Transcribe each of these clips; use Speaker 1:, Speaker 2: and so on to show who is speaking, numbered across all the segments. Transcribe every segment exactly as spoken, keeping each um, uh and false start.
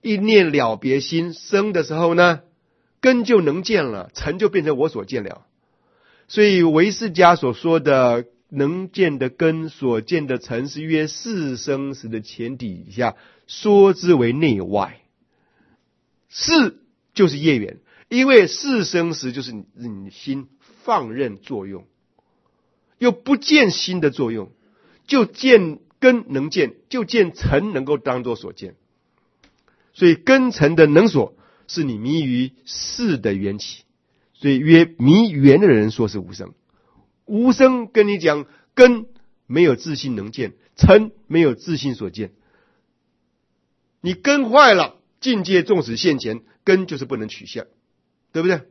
Speaker 1: 一念了别心生的时候呢，根就能见了，尘就变成我所见了。所以唯识家所说的能见的根，所见的尘，是约四生时的前提下说之为内外。四就是业缘，因为四生时就是你你心放任作用，又不见心的作用，就见根能见，就见尘能够当作所见。所以根尘的能所是你迷于事的缘起，所以约迷缘的人说是无生。无生跟你讲，根没有自性能见，尘没有自性所见。你根坏了，境界纵使现前，根就是不能取相，对不对？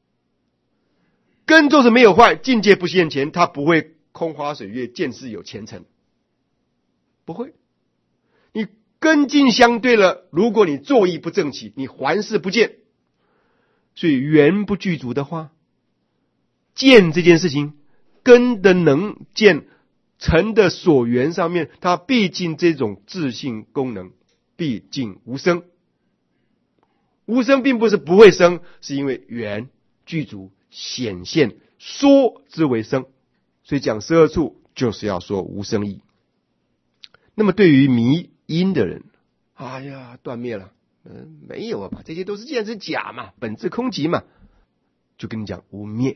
Speaker 1: 根就是没有坏，境界不现前，它不会空花水月，见事有前程，不会。你根境相对了，如果你作意不正起，你环视不见，所以缘不具足的话，见这件事情，根的能见，尘的所缘上面，它毕竟这种自性功能毕竟无生。无生并不是不会生，是因为缘具足显现，说之为生。所以讲十二处就是要说无生义。那么对于迷因的人，哎呀，断灭了，嗯，没有啊，这些都是既然是假嘛，本质空寂嘛，就跟你讲无灭。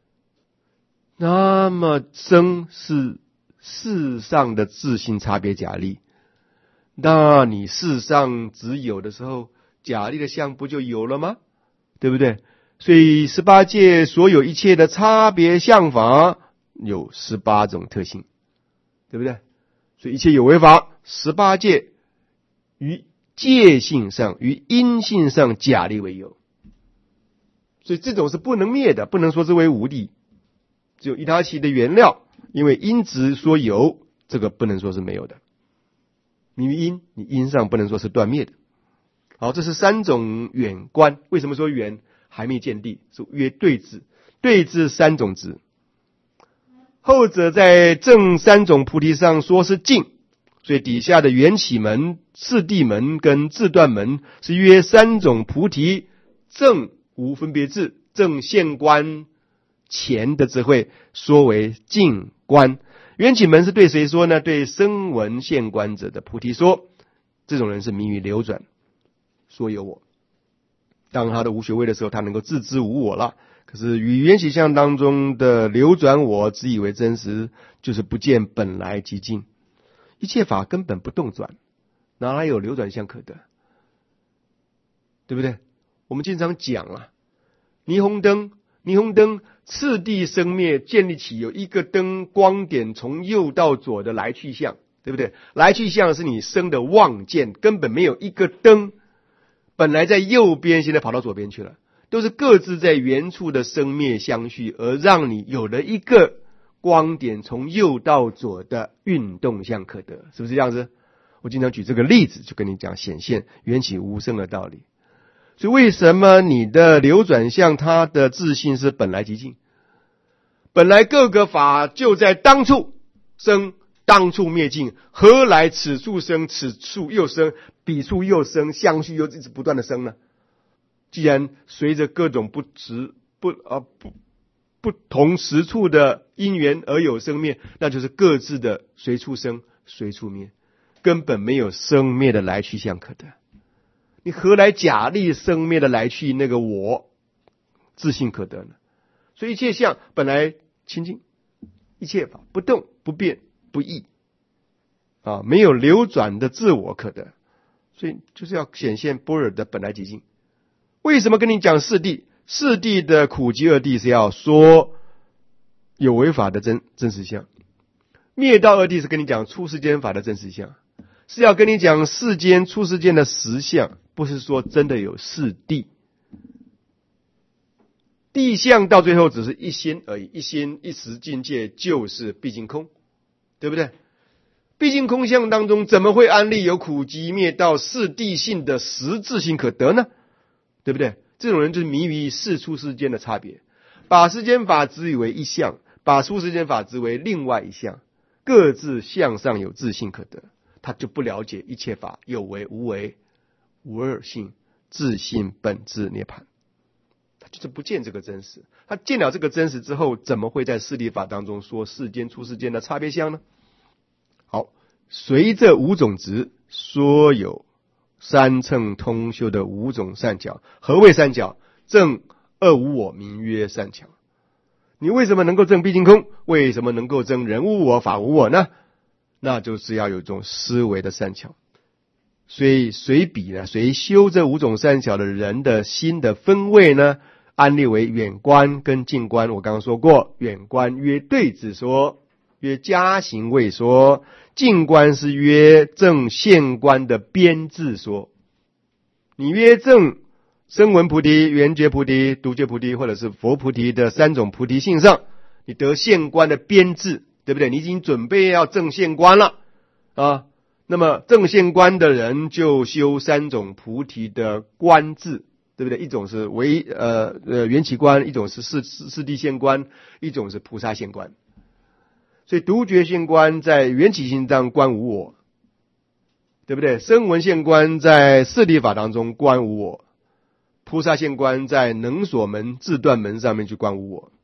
Speaker 1: 那么生是世上的自性差别假立，那你世上只有的时候，假立的相不就有了吗？对不对？所以十八界所有一切的差别相法有十八种特性，对不对？所以一切有为法，十八界于界性上，于因性上假立为有，所以这种是不能灭的，不能说之为无的。只有一他其的原料，因为因执说有，这个不能说是没有的。你因，你因上不能说是断灭的。好，这是三种远观。为什么说远？还没见地，是约对治。对治三种执，后者在正三种菩提上说是净，所以底下的缘起门、次第门跟自断门是约三种菩提正无分别智，正现观前的智慧说为净观。缘起门是对谁说呢？对声闻现观者的菩提说，这种人是迷于流转，说有我。当他的无学位的时候，他能够自知无我了。可是与缘起相当中的流转我自以为真实，就是不见本来寂静，一切法根本不动转，哪来有流转相可得？对不对？我们经常讲啊，霓虹灯，霓虹灯次第生灭，建立起有一个灯光点从右到左的来去相，对不对？来去相是你生的望见，根本没有一个灯本来在右边，现在跑到左边去了，都是各自在原处的生灭相续，而让你有了一个光点从右到左的运动相可得，是不是这样子？我经常举这个例子，就跟你讲显现缘起无生的道理。所以为什么你的流转相它的自性是本来寂静？本来各个法就在当处生，当处灭尽，何来此处生，此处又生，彼处又生，相续又一直不断的生呢？既然随着各种不时不啊不不同时处的因缘而有生灭，那就是各自的随处生随处灭，根本没有生灭的来去相可得。你何来假立生灭的来去那个我自性可得呢？所以一切相本来清净，一切法不动不变不异啊，没有流转的自我可得，所以就是要显现般若的本来寂静。为什么跟你讲四谛？四谛的苦集二谛是要说有为法的真真实相，灭道二谛是跟你讲出世间法的真实相，是要跟你讲世间出世间的实相，不是说真的有四谛。谛相到最后只是一心而已，一心一时境界就是毕竟空，对不对？毕竟空相当中怎么会安立有苦集灭道四谛性的实质性可得呢？对不对？这种人就是迷于世出世间的差别，把世间法执以为一相，把出世间法执为另外一相，各自相上有自性可得，他就不了解一切法有为无为， 无二性、自性本质涅槃。他就是不见这个真实，他见了这个真实之后，怎么会在四谛法当中说世间出世间的差别相呢？好，随着五种执，说有三乘通修的五种善巧。何谓善巧？证二无我，名曰善巧。你为什么能够证毕竟空？为什么能够证人无我、法无我呢？那就是要有一种思维的善巧。所以随比呢，随修这五种善巧的人的心的分位呢，安立为远观跟近观。我刚刚说过，远观曰对治说，曰加行位说；近观是约正现观的编制说。你约正声闻菩提、缘觉菩提、独觉菩提或者是佛菩提的三种菩提性上，你得现观的编制，对不对？你已经准备要正现观了啊。那么正现观的人就修三种菩提的观制，对不对？一种是为呃呃缘起观，一种是四四谛现观，一种是菩萨现观。所以独觉现观在缘起性上观无我，对不对？声闻现观在四谛法当中观无我，菩萨现观在能所门、自断门上面去观无我。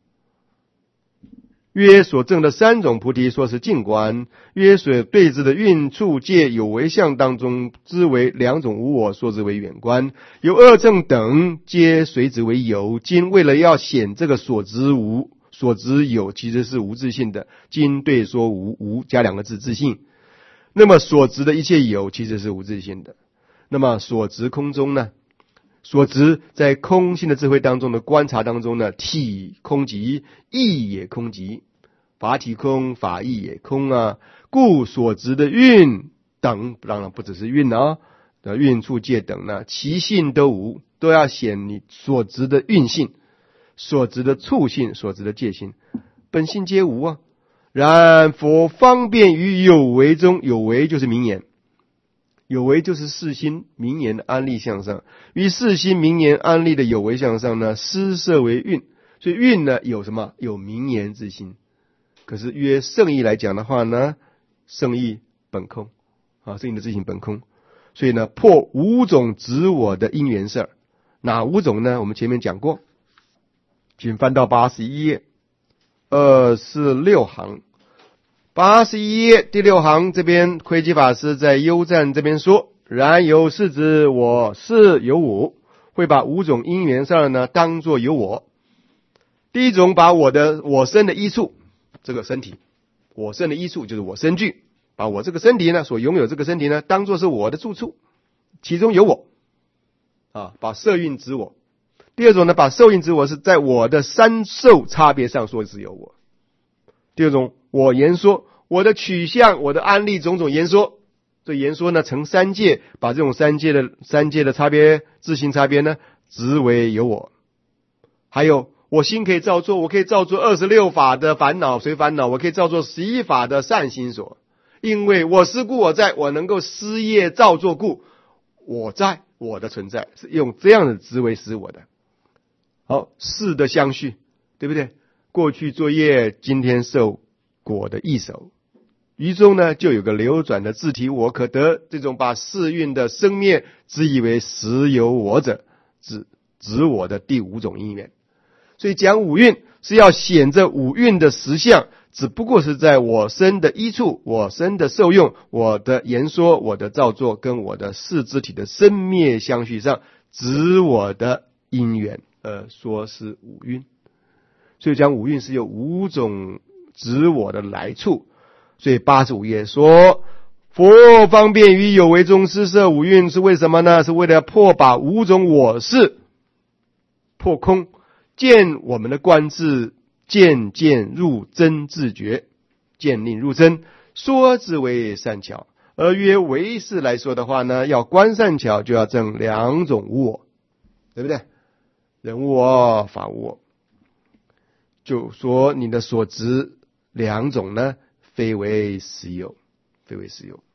Speaker 1: 约所证的三种菩提说是近观，约所对治的运处界有为相当中之为两种无我，说之为远观。有二证等皆随之为有。今为了要显这个所执无、所执有其实是无自性的，今对说无，无加两个字自性。那么所执的一切有其实是无自性的。那么所执空中呢？所执在空性的智慧当中的观察当中呢，体空即，义也空即，法体空，法义也空啊。故所执的运等，当然不只是运啊，运处界等呢，其性都无，都要显你所执的运性、所执的处性、所执的界性，本性皆无啊。然佛方便于有为中，有为就是名言。有为就是四心名言的安立向上，于四心名言安立的有为向上呢，施设为运。所以运呢有什么？有名言之心。可是约圣义来讲的话呢，圣义本空啊，圣义的自性本空。所以呢，破五种执我的因缘事儿。哪五种呢？我们前面讲过，请翻到八十一页，二四六行。八十一页第六行这边，窥基法师在幽赞这边说：然有是指我是有我，会把五种因缘上呢当作有我。第一种，把我的我身的依处，这个身体，我身的依处就是我身具，把我这个身体呢所拥有这个身体呢当作是我的住处，其中有我啊，把色蕴指我。第二种呢，把受蕴指我是在我的三受差别上说是有我。第二种，我言说，我的取向，我的安立种种言说，这言说呢成三界，把这种三界的三界的差别、自性差别呢，执为有我。还有，我心可以造作，我可以造作二十六法的烦恼随烦恼，我可以造作十一法的善心所。因为我思故我在，我能够思业造作故，我在，我的存在是用这样的执为实我的。好，事的相续，对不对？过去作业，今天受果的异手，于中呢就有个流转的自体我可得，这种把世运的生灭之以为实有我者，指指我的第五种因缘。所以讲五蕴是要显这五蕴的实相，只不过是在我身的依处、我身的受用、我的言说、我的造作跟我的事之体的生灭相续上，指我的因缘，呃，说是五蕴。所以讲五蕴是有五种指我的来处。所以八十五页说，佛方便于有为中施设五蕴是为什么呢？是为了破把五种我是破空，见我们的观智渐渐入真自觉，渐令入真，说之为善巧。而约唯识来说的话呢，要观善巧就要证两种无我，对不对？人无我，法无我。就说你的所执两种呢，非为实有，非为实有。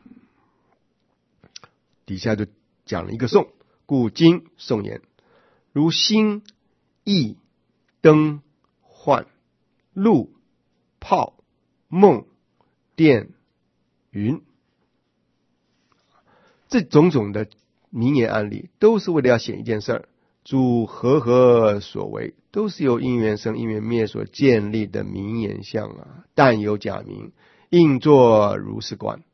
Speaker 1: 底下就讲了一个颂，故今颂言：如星、羿、灯、幻、露、泡、梦、电、云，这种种的名言案例，都是为了要显一件事儿：主和合所为，都是由因缘生因缘灭所建立的名言相啊，但有假名，应作如是观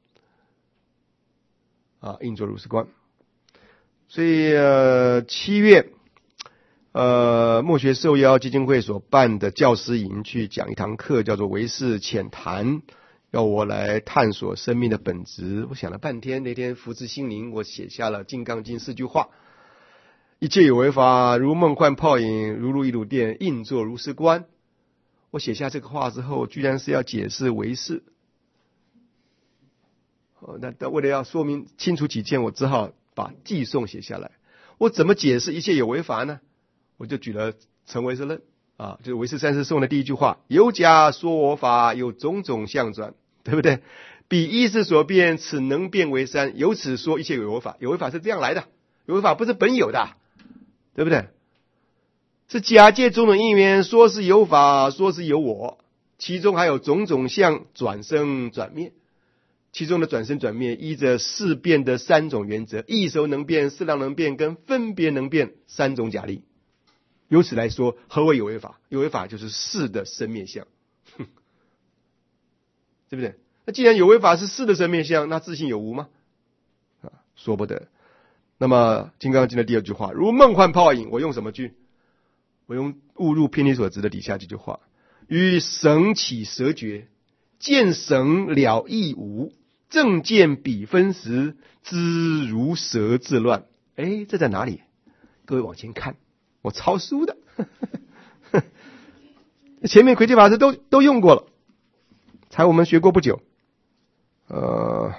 Speaker 1: 啊，应作如是观。所以呃，七月呃，墨学受邀基金会所办的教师营去讲一堂课，叫做唯识浅谈，要我来探索生命的本质。我想了半天，那天福至心灵，我写下了《金刚经》四句话：一切有为法，如梦幻泡影，如露亦如电，应作如是观。我写下这个话之后，居然是要解释唯识。哦，那那为了要说明清楚起见，我只好把寄颂写下来。我怎么解释一切有为法呢？我就举了成唯识论啊，就是唯识三世颂的第一句话：有假说我法，有种种相转，对不对？彼一识所变，此能变为三，由此说一切有为法。有为法是这样来的，有为法不是本有的，对不对？是假借种种因缘，说是有法，说是有我，其中还有种种相转生转灭。其中的转生转灭依着事变的三种原则：异熟能变、适量能变跟分别能变三种假例。由此来说，何为有为法？有为法就是事的生灭相，对不对？那既然有为法是事的生灭相，那自性有无吗？啊，说不得。那么《金刚经》的第二句话：如梦幻泡影，我用什么句？我用误入偏离所知的底下这句话：于绳起蛇绝，见绳了亦无，正见彼分时，知如蛇自乱。哎，这在哪里？各位往前看，我抄书的，前面魁地法师都都用过了，才我们学过不久。呃，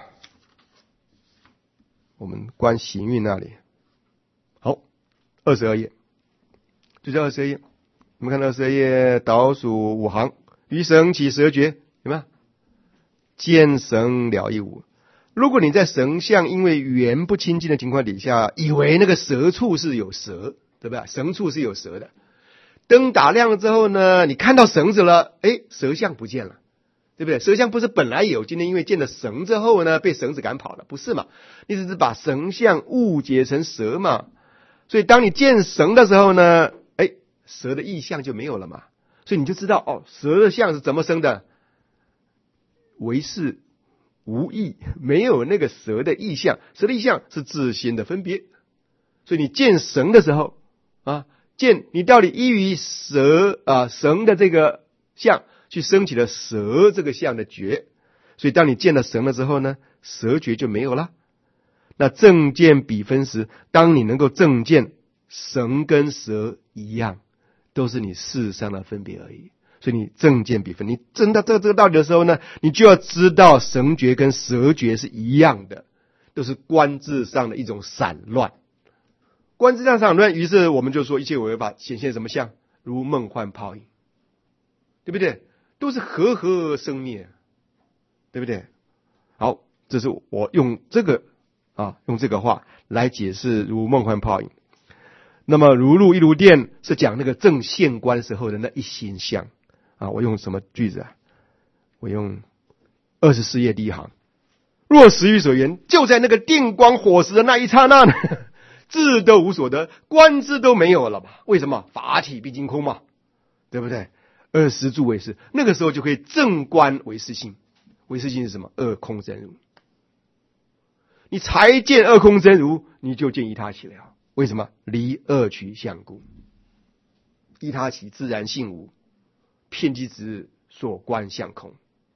Speaker 1: 我们观行运那里，好，二十二页，就在二十二页。我们看到二十二页倒数五行：于绳起蛇绝，有没有？见绳了亦无。如果你在绳相因为缘不清净的情况底下，以为那个蛇处是有蛇，对不对？绳处是有蛇的，灯打亮了之后呢，你看到绳子了，哎，蛇相不见了，对不对？蛇相不是本来有，今天因为见了绳之后呢，被绳子赶跑了，不是嘛？你只是把绳相误解成蛇嘛。所以当你见绳的时候呢，哎，蛇的意象就没有了嘛。所以你就知道哦，蛇的相是怎么生的？唯识无意，没有那个蛇的意象，蛇的意象是自心的分别。所以你见绳的时候啊，见你到底依于蛇啊绳的这个相去升起了蛇这个相的觉。所以当你见了绳了之后呢，蛇觉就没有了。那正见彼分时，当你能够正见绳跟蛇一样，都是你事上的分别而已。所以你正见彼分，你证到这个这个道理的时候呢，你就要知道绳觉跟蛇觉是一样的，都是观智上的一种散乱。观智上散乱，于是我们就说一切有为法显现什么相？如梦幻泡影，对不对？都是和合生灭，对不对？好，这是我用这个啊，用这个话来解释如梦幻泡影。那么如露亦如电是讲那个正现观时候的那一心相啊。我用什么句子啊？我用二十四页第一行：若实于所言，就在那个电光火石的那一刹那呢，智都无所得，观智都没有了嘛？为什么？法体毕竟空嘛，对不对？二十住唯识，那个时候就可以正观唯识性。唯识性是什么？二空真如。你才见二空真如，你就见一他起了。为什么？离二取相故。依他起自然性无，遍机执所观相空。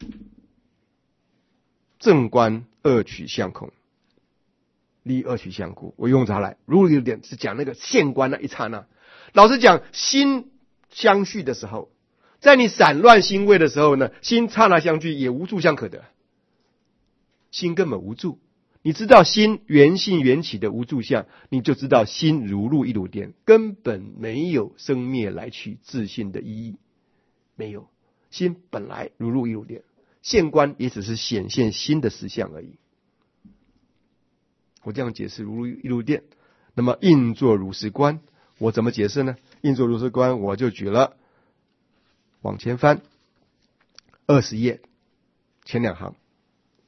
Speaker 1: 正观二取相空，离二取相故。我用它来，如果有点是讲那个现观那一刹那。老实讲，心相续的时候，在你散乱心位的时候呢，心刹那相聚也无住相可得，心根本无住。你知道心缘性缘起的无住相，你就知道心如露亦如电，根本没有生灭来去自性的意义，没有。心本来如露亦如电，现观也只是显现心的实相而已。我这样解释如露亦如电。那么应作如是观，我怎么解释呢？应作如是观，我就举了，往前翻二十页前两行。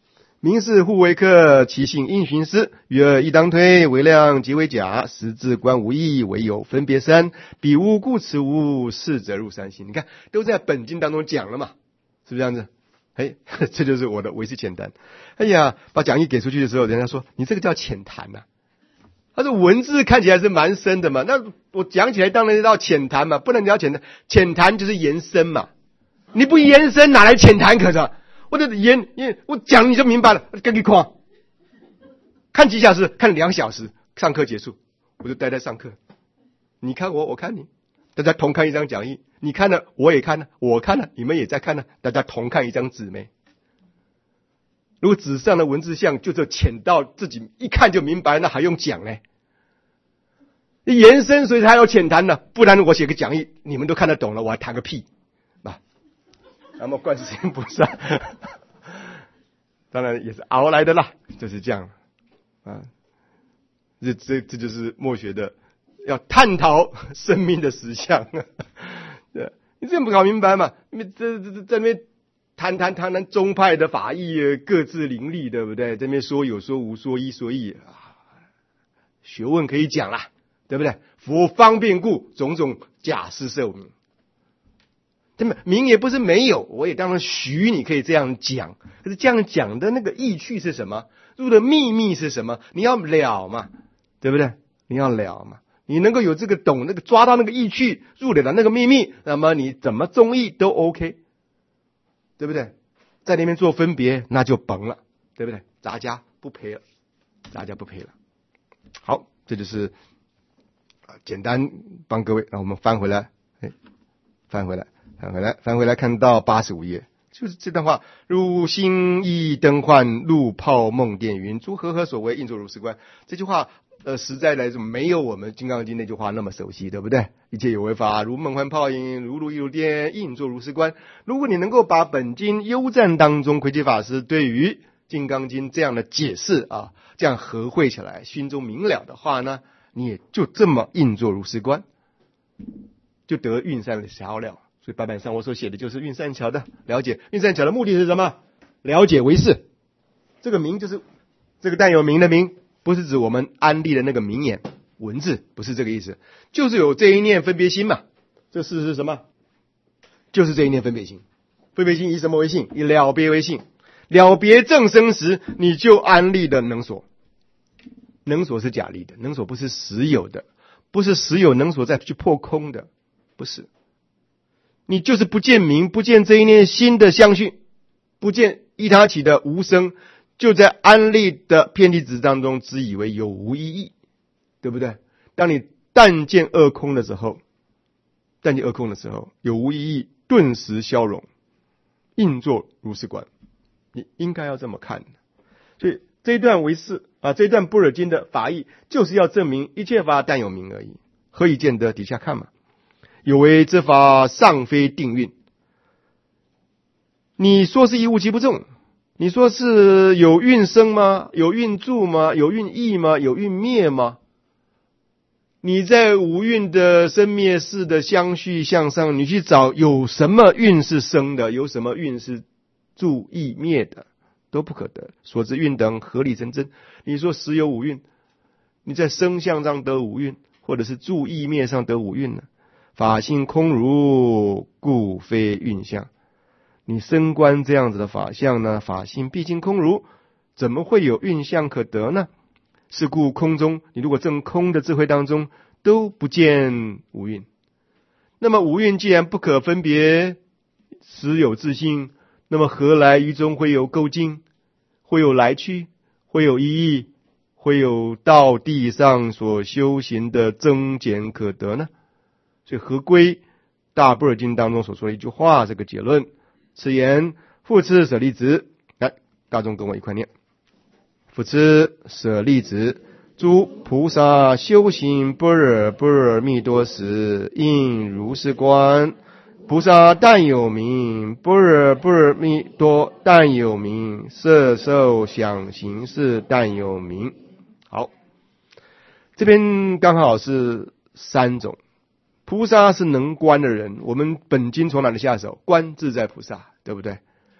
Speaker 1: 名是互为客，其性应寻思。余而一当推，为量即为假。实质观无异，唯有分别三。彼无故此无，是则入三心。你看，都在本经当中讲了嘛，是不是这样子？哎，这就是我的唯识浅谈。哎呀，把讲义给出去的时候，人家说你这个叫浅谈呐、啊。他说文字看起来是蛮深的嘛，那我讲起来当然叫浅谈嘛，不能叫浅谈，浅谈就是延伸嘛。你不延伸哪来浅谈可是？我的延延我讲你就明白了，跟你看，看几小时，看两小时，上课结束，我就待在上课。你看我，我看你，大家同看一张讲义，你看了，我也看了，我看了，你们也在看了，大家同看一张纸没？如果纸上的文字像就这浅到自己一看就明白，那还用讲呢？延伸所以才有浅谈呢，不然我写个讲义，你们都看得懂了，我还谈个屁啊！那么观世音菩萨，当然也是熬来的啦，就是这样啊。这这这就是墨学的要探讨生命的实相。对，你这样不搞明白嘛？这这这在那边谈谈谈谈宗派的法义各自凌厉，对不对？这边说有说无，说一说一啊，学问可以讲啦，对不对？佛方便故，种种假施设名。这么名也不是没有，我也当然许你可以这样讲，可是这样讲的那个意趣是什么？入的秘密是什么？你要了嘛，对不对？你要了嘛，你能够有这个懂那个抓到那个意趣，入得了那个秘密，那么你怎么中意都 OK， 对不对？在那边做分别，那就甭了，对不对？杂家不赔了，杂家不赔了。好，这就是简单帮各位，让我们翻回来，哎，翻回来。翻回来，翻回来，看到八十五页，就是这段话：如星熠灯幻，露泡梦电云，诸和合所为，应作如是观。这句话，呃，实在来说没有我们《金刚经》那句话那么熟悉，对不对？一切有为法，如梦幻泡影，如露亦如电，应作如是观。如果你能够把本经幽赞当中魁伽法师对于《金刚经》这样的解释啊，这样合会起来，心中明了的话呢，你也就这么应作如是观，就得运善的桥了。所以白板上我所写的就是运善桥的了解。运善桥的目的是什么？了解唯识。这个名就是这个带有名的名，不是指我们安立的那个名言文字，不是这个意思，就是有这一念分别心嘛。这事是什么？就是这一念分别心。分别心以什么为性？以了别为性。了别正生时，你就安立的能所。能所是假立的，能所不是实有的，不是实有能所再去破空的，不是。你就是不见名，不见这一念心的相续，不见依他起的无生，就在安立的遍地子当中只以为有无意义，对不对？当你但见二空的时候，但见二空的时候，有无意义顿时消融，应作如是观。你应该要这么看。所以这一段为是啊，这一段般若经的法义，就是要证明一切法但有名而已。何以见得？底下看嘛。有为之法尚非定运，你说是一物即不中，你说是有运生吗？有运住吗？有运异吗？有运灭吗？你在五蕴的生灭事的相续向上，你去找有什么运是生的，有什么运是住异灭的，都不可得。所知运等合理成真。你说实有五蕴，你在生相上得五蕴，或者是住异灭上得五蕴呢？法性空如，故非运相。你升观这样子的法相呢？法性毕竟空如，怎么会有运相可得呢？是故空中，你如果证空的智慧当中都不见五蕴，那么五蕴既然不可分别，实有自性，那么何来于中会有构境，会有来去，会有意义，会有道地上所修行的增减可得呢？所以合归大般若经当中所说的一句话，这个结论。此言复次舍利子，来，大众跟我一块念。复次舍利子，诸菩萨修行般若波罗蜜多时，应如是观。菩萨但有名，般若波罗蜜多但有名，色受想行识但有名。好，这边刚好是三种。菩萨是能观的人，我们本经从哪里下手？观自在菩萨，对不对？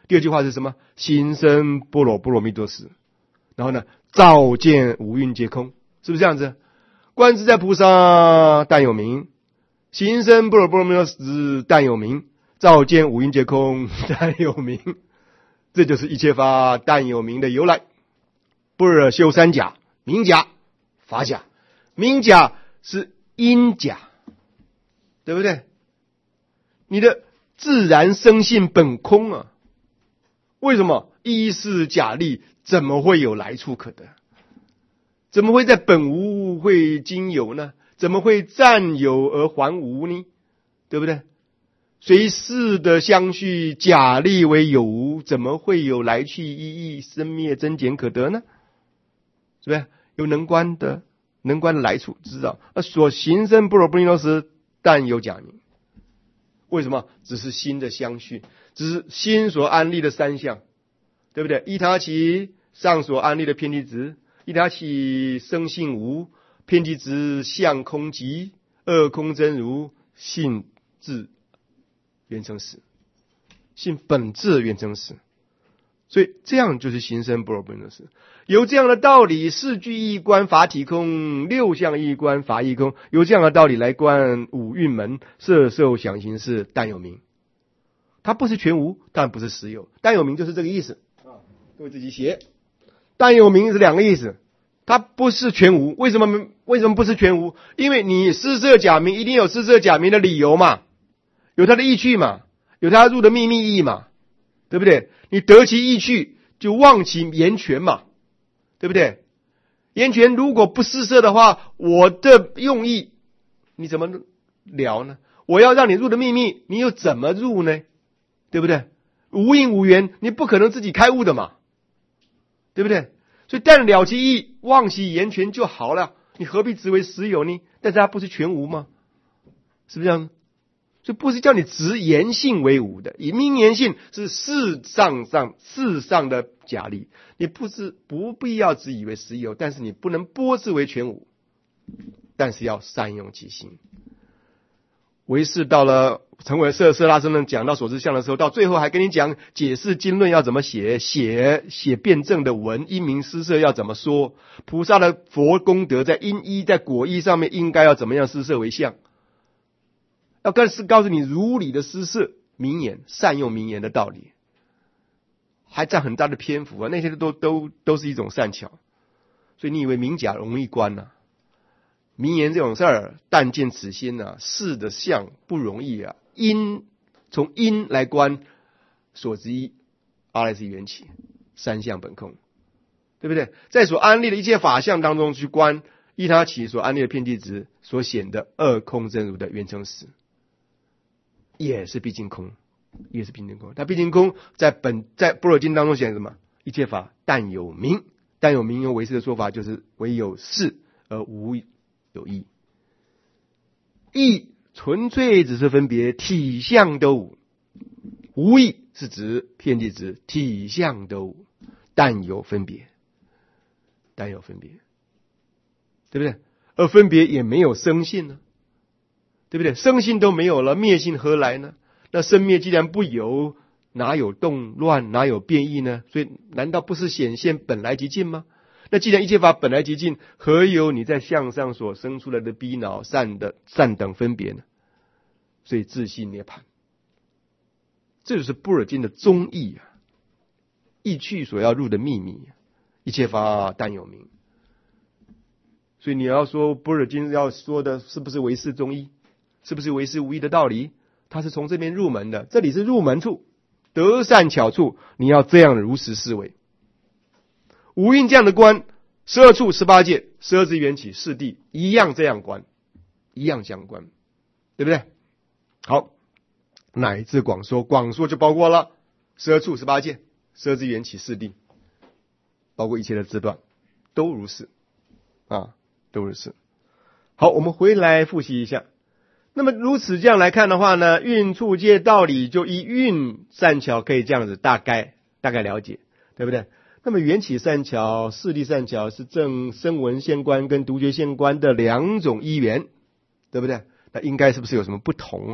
Speaker 1: 第二句话是什么？行深般若波罗蜜多时。然后呢，照见五蕴皆空，是不是这样子？观自在菩萨但有名，行深般若波罗蜜多时但有名，照见五蕴皆空但有名。这就是一切法但有名的由来。般若修三甲，名甲、法甲。名甲是因甲，对不对？你的自然生性本空啊，为什么？一是假立，怎么会有来处可得？怎么会在本无会今有呢？怎么会暂有而还无呢？对不对？随事的相续，假立为有无，怎么会有来去意义、生灭增减可得呢？是不是？有能观的能观的来处知道，而所行深般若波罗蜜多时，但有假名。为什么？只是心的相续，只是心所安立的三相，对不对？一他起上所安立的遍计执，一他起生性无，遍计执相空寂，二空真如，性质缘成实，性本质缘成实。所以这样就是行深般若波罗蜜多时。有这样的道理，四句一观法体空，六相一观法义空。有这样的道理来观五蕴门，色受想行识但有名。它不是全无，但不是实有。但有名就是这个意思啊，各位自己写。但有名是两个意思，它不是全无。为什么？为什么不是全无？因为你施设假名，一定有施设假名的理由嘛，有它的意趣嘛，有它入的秘密意嘛，对不对？你得其意趣，就忘其言权嘛，对不对？言权如果不施设的话，我的用意你怎么了呢？我要让你入的秘密，你又怎么入呢？对不对？无因无缘，你不可能自己开悟的嘛，对不对？所以但了其意，忘其言权就好了，你何必执为实有呢？但是它不是全无吗？是不是这样？所以不是叫你执言性为无的，以名言性是事上上事上的假立，你不是不必要只以为实有，但是你不能拨之为全无，但是要善用其心。唯是到了成为色色拉僧人讲到所知相的时候，到最后还跟你讲解释经论要怎么写，写写辩证的文，因明施设要怎么说，菩萨的佛功德在因依在果依上面应该要怎么样施设为相。要更是告诉你如理的施设名言，善用名言的道理，还占很大的篇幅啊！那些都都都是一种善巧，所以你以为名假容易观啊？名言这种事儿，但见此心啊，事的相不容易啊。因从因来观所知一，阿赖是缘起，三相本空，对不对？在所安立的一切法相当中去观依他起所安立的遍计执所显的二空真如的缘成实。也是毕竟空，也是毕竟空。它毕竟空在本在般若经当中显什么？一切法但有名，但有名用唯识的说法就是唯有事而无有义。义纯粹只是分别，体相都无。无义是指遍计执，体相都无，但有分别，但有分别，对不对？而分别也没有生性呢。对不对？生性都没有了，灭性何来呢？那生灭既然不有，哪有动乱，哪有变异呢？所以难道不是显现本来即尽吗？那既然一切法本来即尽，何有你在相上所生出来的逼恼善的善等分别呢？所以自性涅槃，这就是般若经的宗义啊，意趣所要入的秘密，一切法但有名。所以你要说般若经要说的是不是唯识宗义？是不是唯识无义的道理？它是从这边入门的，这里是入门处，得善巧处，你要这样如实思维。五蕴这样的观，十二处十八界，十二支缘起四谛一样这样观，一样这样观，对不对？好，乃至广说，广说就包括了十二处十八界，十二支缘起四谛，包括一切的支断，都如是啊，都如是。好，我们回来复习一下。那么如此这样来看的话呢，蕴处界道理就依蕴善巧可以这样子大概大概了解，对不对？那么缘起善巧、四谛善巧是正声闻现观跟独觉现观的两种依缘，对不对？那应该是不是有什么不同哈？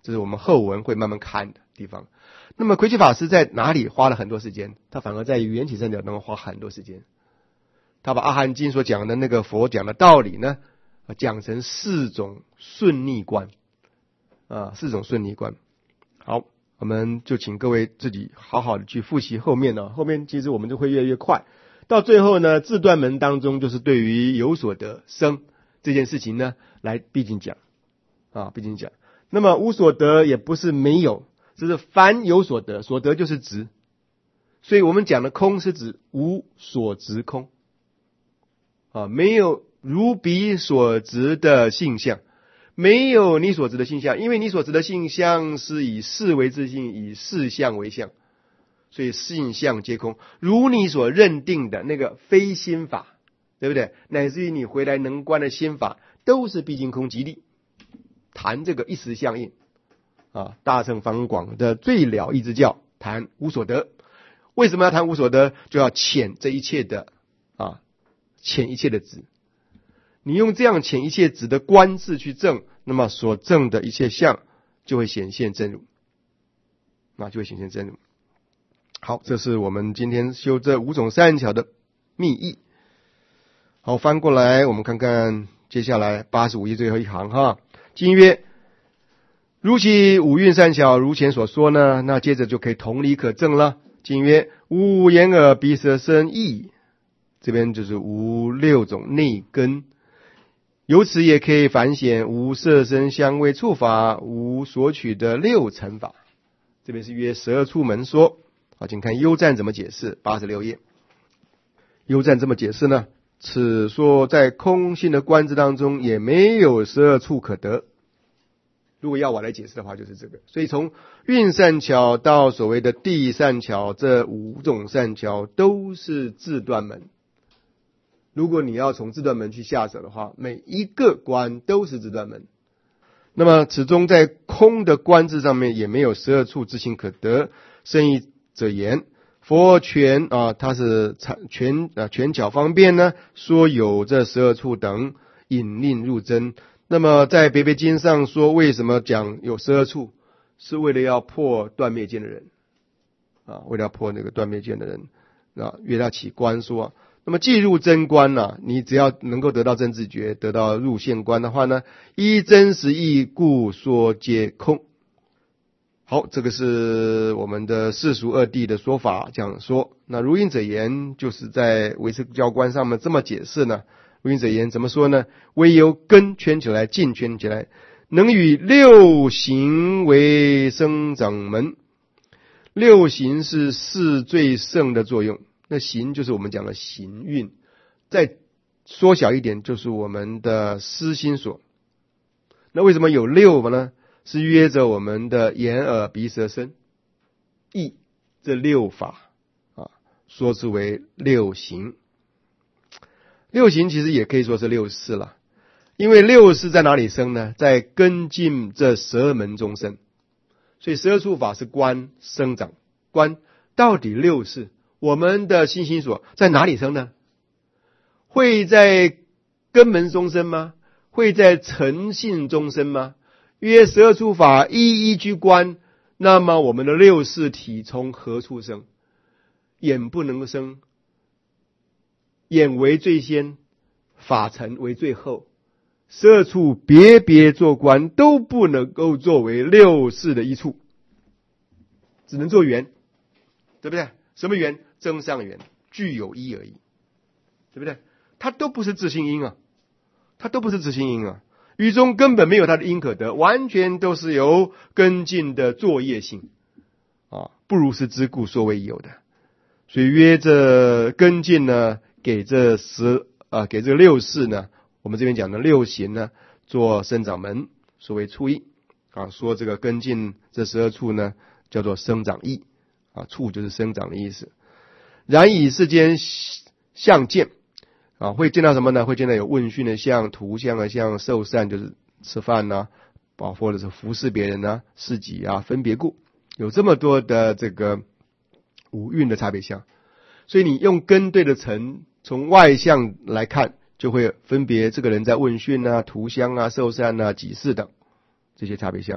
Speaker 1: 这是我们后文会慢慢看的地方。那么魁奇法师在哪里花了很多时间？他反而在缘起三角当中花很多时间。他把阿含经所讲的那个佛讲的道理呢，讲成四种顺逆观啊，四种顺逆观。好，我们就请各位自己好好的去复习后面呢，后面其实我们就会越来越快。到最后呢，自断门当中就是对于有所得生这件事情呢，来毕竟讲啊，毕竟讲。那么无所得也不是没有，只是凡有所得，所得就是执。所以我们讲的空是指无所执空啊，没有如彼所执的性相，没有你所执的性相，因为你所执的性相是以事为自性，以事相为相，所以性相皆空。如你所认定的那个非心法，对不对？乃至于你回来能观的心法，都是毕竟空即立。谈这个一时相应啊，大乘方广的最了义之教，谈无所得。为什么要谈无所得？就要遣这一切的啊，遣一切的执。你用这样遣一切执的观智去证，那么所证的一切相就会显现真如，那就会显现真如。好，这是我们今天修这五种善巧的密意。好，翻过来我们看看接下来八十五页最后一行哈。经曰：如其五蕴善巧如前所说呢，那接着就可以同理可证了。经曰：无眼耳鼻舌身意，这边就是无六种内根，由此也可以反显无色声香味触法，无所取的六尘法。这边是约十二处门说。好，请看优赞怎么解释，八十六页。优赞这么解释呢？此说在空性的观智当中也没有十二处可得。如果要我来解释的话，就是这个。所以从蕴善巧到所谓的地善巧，这五种善巧都是自断门。如果你要从自断门去下手的话，每一个观都是自断门。那么此中在空的观智上面也没有十二处之情可得。深义者言，佛权啊，它是权啊权巧方便呢，说有这十二处等引令入真。那么在别别经上说，为什么讲有十二处？是为了要破断灭见的人啊，为了要破那个断灭见的人啊，约他起观说。那么既入真观呢、啊，你只要能够得到真自觉，得到入现观的话呢，依真实义故说皆空。好，这个是我们的世俗二谛的说法讲说。那如因者言，就是在唯识教观上面这么解释呢。如因者言怎么说呢？唯由根圈起来，尽圈起来，能与六行为生长门。六行是四最胜的作用，那行就是我们讲的行运，再缩小一点就是我们的思心所。那为什么有六呢？是约着我们的眼耳鼻舌身意这六法啊，说之为六行。六行其实也可以说是六识了，因为六识在哪里生呢？在根尽这十二门中生。所以十二处法是观生长。观到底六识，我们的心心所在哪里生呢？会在根门中生吗？会在诚信中生吗？约十二处法一一居观，那么我们的六识体从何处生？眼不能生，眼为最先，法尘为最后，十二处别别做观都不能够作为六识的一处，只能做缘，对不对？什么缘？增上缘，具有一而已，对不对？它都不是自性因啊，它都不是自性因啊。语中根本没有它的因可得，完全都是由根尽的作业性啊，不如是之故说为有的。所以约这根尽呢，给这十啊，给这六识呢，我们这边讲的六行呢，做生长门，所谓处意啊，说这个根尽这十二处呢，叫做生长意啊，处就是生长的意思。然以世间相见。啊，会见到什么呢？会见到有问讯的相、图像的相、受善就是吃饭呐、啊，或者是服侍别人啊、事己啊、分别故，有这么多的这个五蕴的差别相。所以你用根对的尘，从外相来看，就会分别这个人在问讯啊、图像啊、受善啊、己事等这些差别相。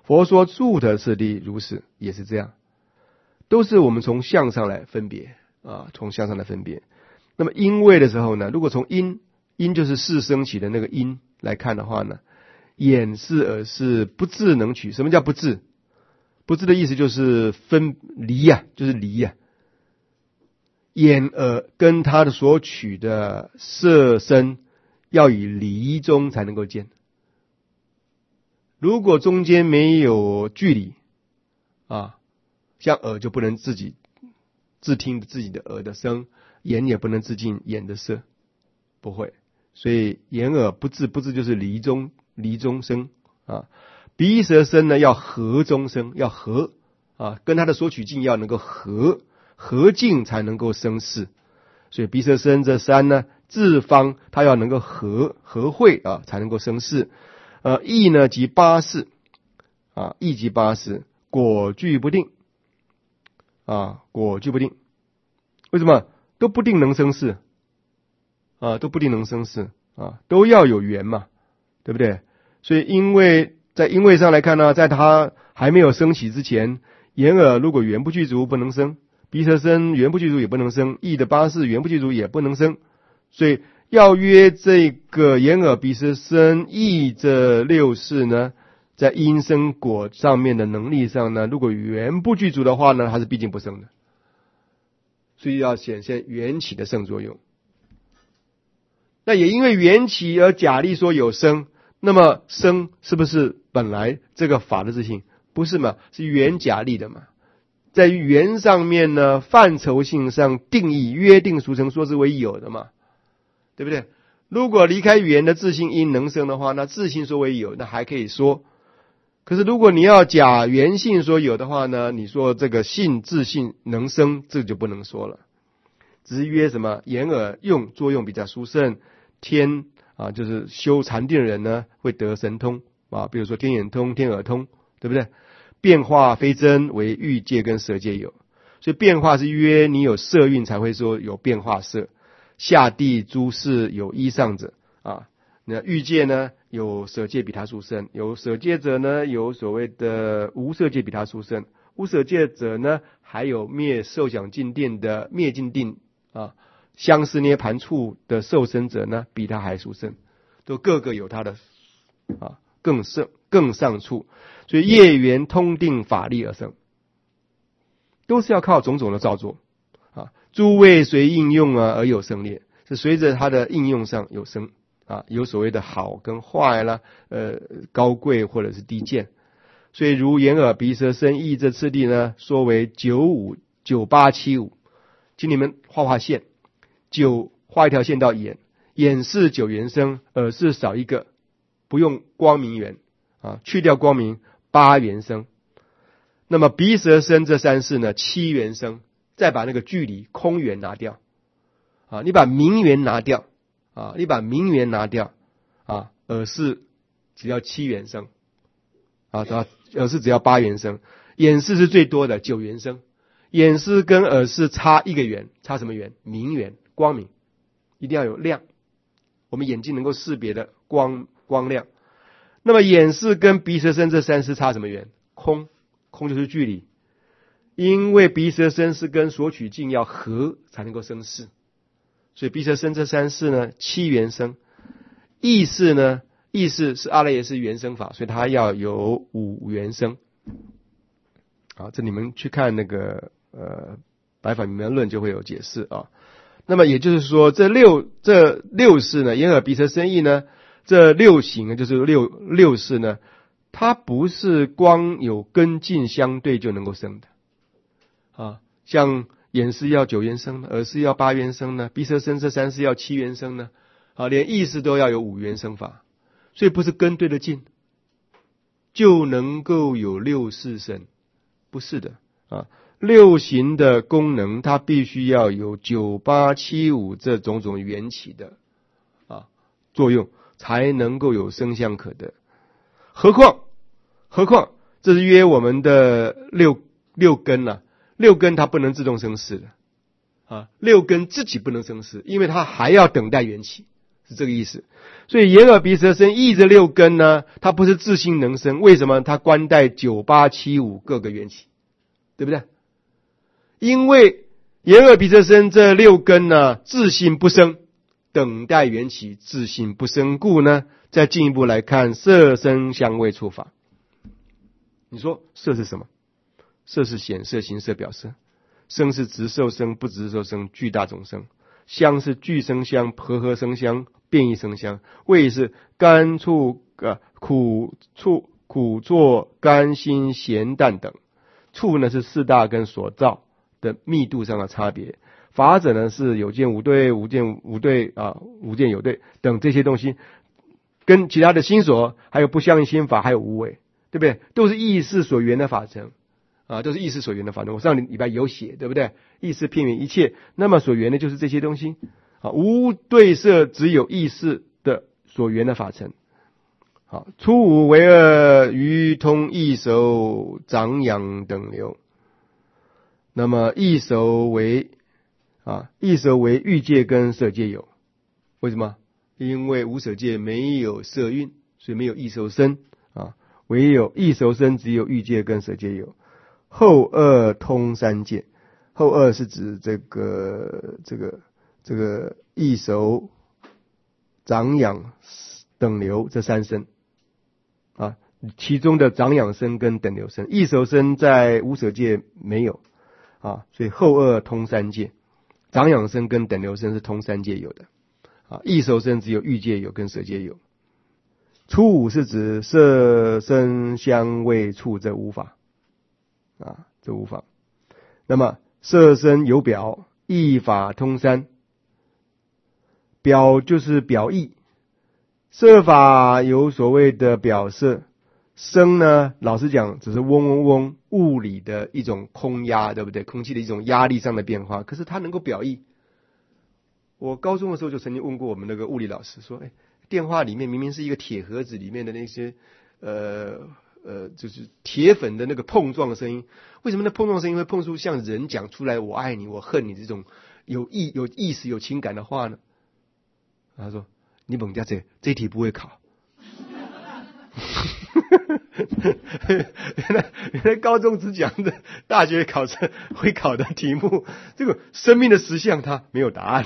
Speaker 1: 佛说住的次第如是，也是这样，都是我们从相上来分别啊，从相上来分别。那么因位的时候呢，如果从因，因就是事生起的那个因来看的话呢，眼视耳视不自能取。什么叫不自？不自的意思就是分离呀、啊，就是离呀、啊。眼耳跟他的所取的色身要以离中才能够见。如果中间没有距离啊，像耳就不能自己自听自己的耳的声，眼也不能自尽眼的色，不会。所以眼耳不自，不自就是离中离中生啊。鼻舌身呢要合中生，要合啊，跟他的所取境要能够合。合境才能够生事，所以鼻舌身这三呢，自方它要能够合合会啊，才能够生事。呃，意呢即八事啊，意即八事，果具不定啊，果具不定。为什么都不定能生事啊？都不定能生事啊，都要有缘嘛，对不对？所以因为在因位上来看呢，在它还没有升起之前，眼耳如果缘不具足，不能生。鼻舌身缘不具足也不能生，意的八事缘不具足也不能生，所以要约这个眼耳鼻舌身意这六事呢，在因生果上面的能力上呢，如果缘不具足的话呢，它是毕竟不生的，所以要显现缘起的圣作用。那也因为缘起而假立说有生，那么生是不是本来这个法的自性？不是嘛，是缘假立的嘛。在缘上面呢，范畴性上定义约定俗成说之为有的嘛，对不对？如果离开缘的自性因能生的话，那自性说为有，那还可以说。可是如果你要假缘性说有的话呢，你说这个性自性能生，这就不能说了。只是约什么眼耳用作用比较殊胜，天啊，就是修禅定的人呢会得神通啊，比如说天眼通、天耳通，对不对？变化非真，为欲界跟色界有，所以变化是约你有色蕴才会说有变化色。下地诸事有依上者啊，那欲界呢有色界比他殊胜，有色界者呢有所谓的无色界比他殊胜，无色界者呢还有灭受想尽定的灭尽定啊，相思涅盘处的受生者呢比他还殊胜，都各个有他的啊更胜更上处。所以业缘通定法力而生，都是要靠种种的造作啊。诸位随应用啊而有生劣，是随着它的应用上有生啊，有所谓的好跟坏啦，呃，高贵或者是低贱。所以如眼耳鼻舌身意这次第呢，说为九五九八七五，请你们画画线，九画一条线到眼，眼是九缘生，耳是少一个，不用光明缘啊，去掉光明。八缘生，那么鼻舌身这三事呢，七缘生，再把那个距离空缘拿掉啊，你把明缘拿掉啊，你把明缘拿掉啊，耳是只要七缘生啊，耳是只要八缘生，眼视是最多的九缘生，眼视跟耳视差一个缘，差什么缘？明缘，光明，一定要有亮，我们眼睛能够识别的光光亮。那么眼视跟鼻舌身这三事差什么缘？空，空就是距离。因为鼻舌身是跟所取境要合才能够生事，所以鼻舌身这三事呢，七缘生。意识呢，意识是阿赖耶识缘生法，所以它要有五缘生。好，这你们去看那个呃白法明门论就会有解释啊。那么也就是说，这六这六事呢，眼耳鼻舌身意呢。这六行呢，就是六六事呢，它不是光有根境相对就能够生的啊。像眼视要九缘生呢，耳视要八缘生呢，鼻舌身这三事要七缘生呢，啊，连意识都要有五缘生法，所以不是根对得近就能够有六事生，不是的啊。六行的功能，它必须要有九八七五这种种缘起的啊作用。才能够有生相可得，何况何况这是约我们的六六根啊，六根它不能自动生事的啊，六根自己不能生事，因为它还要等待缘起， 是这个意思。所以眼耳鼻舌身意这六根呢，它不是自性能生，为什么？它关带九八七五各个缘起，对不对？因为眼耳鼻舌身这六根呢，自性不生，等待缘起，自性不生故呢，再进一步来看色声香味触法。你说色是什么？色是显色、形色、表色。声是直受声、不直受声、巨大种声。香是具声香、和合声香、变异声香。味是甘触、呃、苦触、苦作、甘辛咸淡等。触呢是四大根所造的密度上的差别。法者呢是有见无对、无见无对啊、无见有对等这些东西，跟其他的心所，还有不相应心法，还有无为，对不对？都是意识所缘的法成啊，都是意识所缘的法成。我上礼拜有写，对不对？意识片缘一切，那么所缘的就是这些东西啊，无对色，只有意识的所缘的法成。好，初五为二，于通意熟、长养等流。那么意熟为啊，意熟为欲界跟色界有。为什么？因为无色界没有色蕴，所以没有意熟生啊，唯有意熟生只有欲界跟色界有。后二通三界，后二是指这个这个这个意熟、长养、等流这三生啊，其中的长养生跟等流生，意熟生在无色界没有啊，所以后二通三界，长养生跟等流生是通三界有的啊，意熟生只有欲界有跟色界有。初五是指色声香味触这五法啊，这五法。那么色声有表，意法通三。表就是表意，色法有所谓的表色，声呢，老实讲只是嗡嗡嗡，物理的一种空压，对不对？空气的一种压力上的变化，可是它能够表意。我高中的时候就曾经问过我们那个物理老师说，哎，电话里面明明是一个铁盒子里面的那些呃呃，就是铁粉的那个碰撞的声音，为什么那碰撞声音会碰出像人讲出来我爱你我恨你这种有意有意识有情感的话呢？他说你猛家这这一题不会考。原来原来高中只讲的大学考试会考的题目，这个生命的实相他没有答案。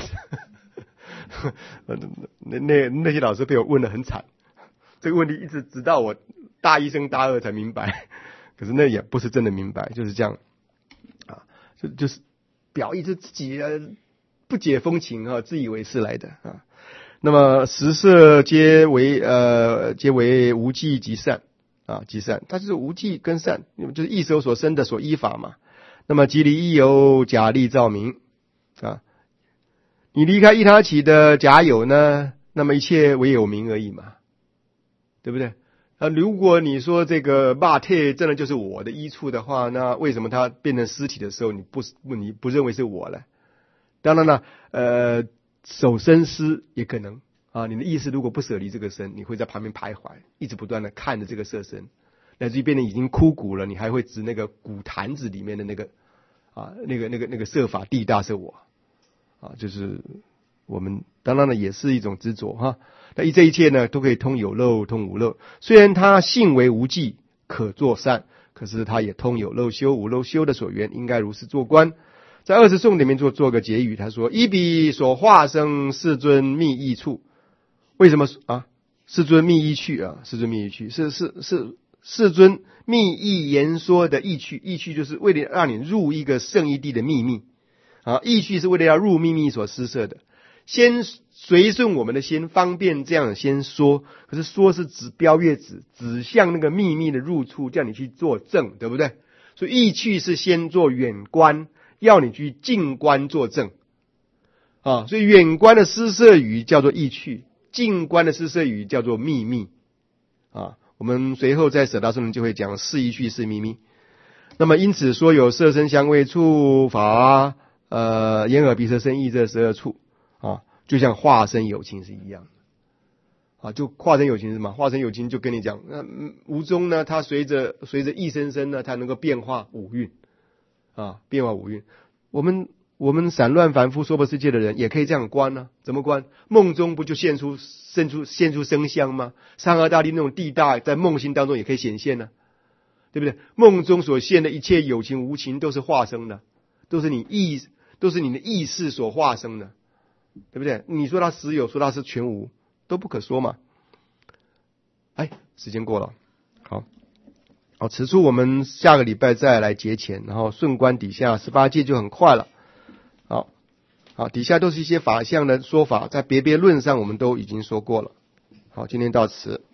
Speaker 1: 那那那些老师被我问得很惨，这个问题一直直到我大一升大二才明白，可是那也不是真的明白，就是这样啊，就就是表意是自己不解风情啊，自以为是来的啊。那么十色皆为呃皆为无记即善啊，即善，它就是无记跟善，就是意识所生的所依法嘛。那么即离亦有假立照明啊，你离开依他起的假有呢，那么一切唯有明而已嘛，对不对？啊，如果你说这个骂贴真的就是我的依处的话，那为什么它变成尸体的时候你不你不认为是我呢？当然了，呃。守身思也可能啊，你的意识如果不舍离这个身，你会在旁边徘徊，一直不断的看着这个色身，乃至于变得已经枯骨了，你还会指那个骨坛子里面的那个啊，那个那个那个色法地大是我啊，就是我们当然了也是一种执着哈。那这一切呢都可以通有漏通无漏，虽然它性为无记可作善，可是它也通有漏修无漏修的所缘，应该如是做观。在二十颂里面做做个结语，他说：依彼所化生世尊密意处，为什么啊？世尊密意趣啊，世尊密意趣是是是世尊密意言说的意趣，意趣就是为了让你入一个圣义地的秘密啊，意趣是为了要入秘密所施设的，先随顺我们的心，方便这样先说，可是说是指标月指指向那个秘密的入处，叫你去做证，对不对？所以意趣是先做远观。要你去近观作证啊，所以远观的施设语叫做意趣，近观的施设语叫做秘密啊。我们随后在舍大颂就会讲是意趣是秘密。那么因此说有色声香味触法，呃，眼耳鼻舌身意这十二处啊，就像化身有情是一样的啊。就化身有情是什么？化身有情就跟你讲，那无中呢，它随着随着意声声呢，它能够变化五蕴。啊，变化五蕴，我们我们散乱凡夫娑婆世界的人也可以这样观呢、啊？怎么观？梦中不就现出现出现出声香吗？三阿大力那种地大，在梦境当中也可以显现呢、啊，对不对？梦中所现的一切有情无情都是化生的，都是你意都是你的意识所化生的，对不对？你说它实有，说它是全无，都不可说嘛。哎，时间过了，好。好，此处我们下个礼拜再来节前，然后顺观底下十八界就很快了。好，好，底下都是一些法相的说法，在别别论上我们都已经说过了。好，今天到此。